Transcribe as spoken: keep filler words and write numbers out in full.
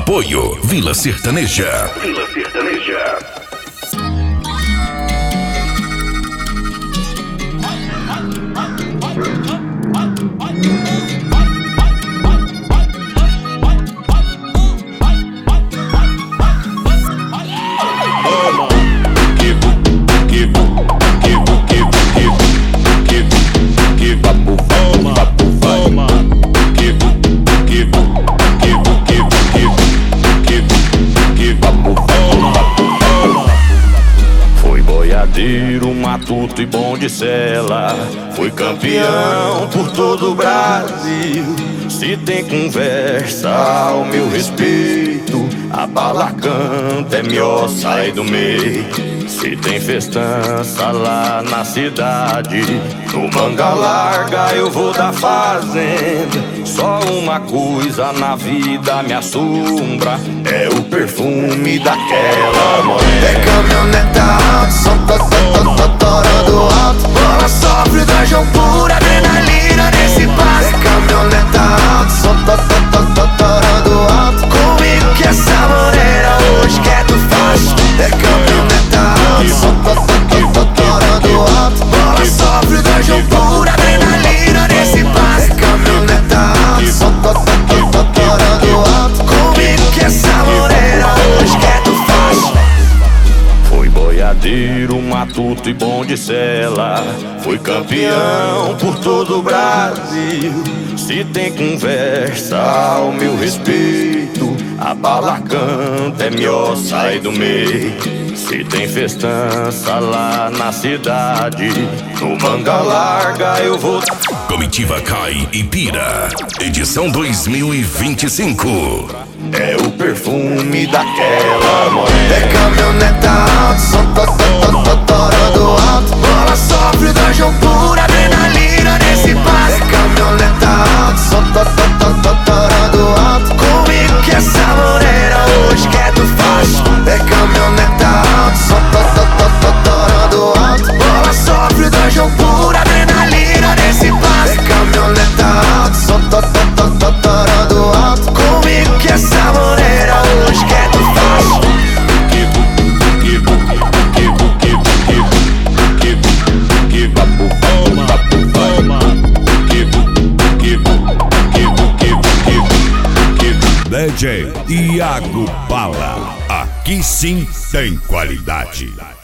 Apoio Vila Sertaneja. Vila Sertaneja. Matuto e bom de cela, fui campeão por todo o Brasil. Se tem conversa ao meu respeito, a bala canta, é melhor sair do meio. Se tem festança lá na cidade, no manga larga eu vou da fazenda. Só uma coisa na vida me assombra, é o perfume daquela morena. É caminhoneta alta, som torando alto. Bola sofre, dragão pura, adrenalina nesse passo. É caminhoneta alta, som torando alto. Comigo que essa morena hoje quer tu faz. É caminhoneta alta, som torando alto. Bola sofre, dragão pura, adrenalina nesse passo. É caminhoneta alta, som torando alto. Comigo que essa morena hoje quer tu faz. Fui boiadeiro, matuto e bom de cela, fui campeão por todo o Brasil. Se tem conversa ao meu respeito, a bala canta, é melhor sair do meio. Se tem festança lá na cidade, no manga larga eu vou. Comitiva Cai e Pira, edição dois mil e vinte e cinco. É o perfume daquela morena. É caminhoneta alta, som torando alto. Bola sofre, dragão pura, adrenalina nesse passo. É caminhoneta alta, som torando alto. Comigo que essa morena hoje quer tu faz. É caminhoneta alta, som torando alto. Bola sofre, dragão pura, adrenalina nesse passo. É caminhoneta alta, som torando alto. Comigo que essa morena hoje quer tu faz. D J Iago Bala, aqui sim tem qualidade.